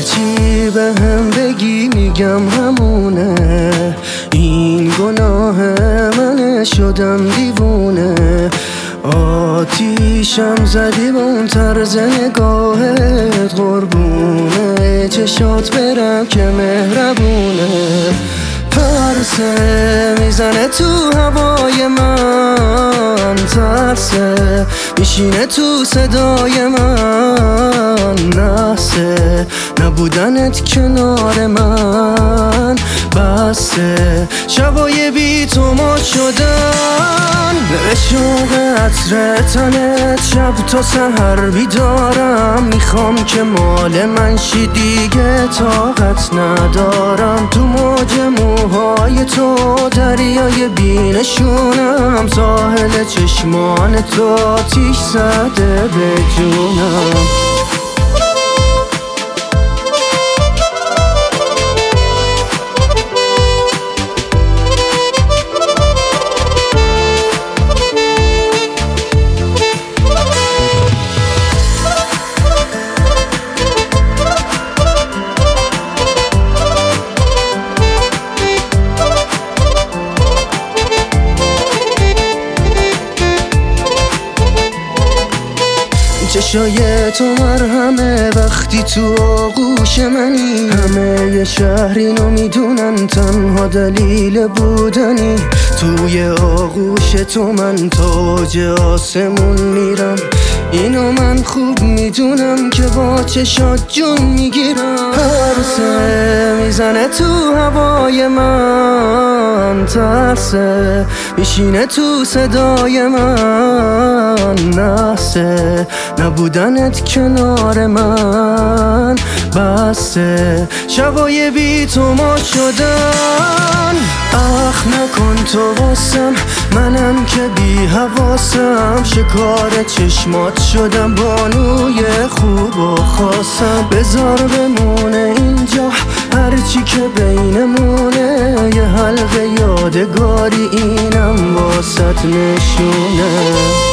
هرچی به هم بگی میگم همونه، این گناه منه شدم دیوونه. آتیشم زدی با اون طرز نگاهت، قربونه چشات برم که مهربونه. پرسه میزنه تو هوای من، ترسه میشینه تو صدای من، نحسه نبودنت کنار من، بسه شبای بی تو ما شدن. به شوق عطر تنت شب تا سحر بیدارم، میخوام که مال من شی دیگه طاقت ندارم. تو موج موهای تو دریای بینشونم، ساحل چشمان تو آتیش زده به جونم. چشای تو مرهمه وقتی تو آغوش منی، همه ی شهر اینو میدونن تنها دلیل بودنی. توی آغوش تو من تاج آسمون میرم، اینو من خوب میدونم که با چشات جون میگیرم. پرسه میزنه تو هوای من، ترسه میشینه تو صدای من، نحسه نبودنت کنار من، بسه شبای بی تو ما شدن. اخ نکن تو واسم، منم که بی حواسم، شکار چشمات شدم بانوی خوب و خاصم. بذار بمونه اینجا هرچی که بینمونه، یه حلقه یادگاری اینم واسط نشونه.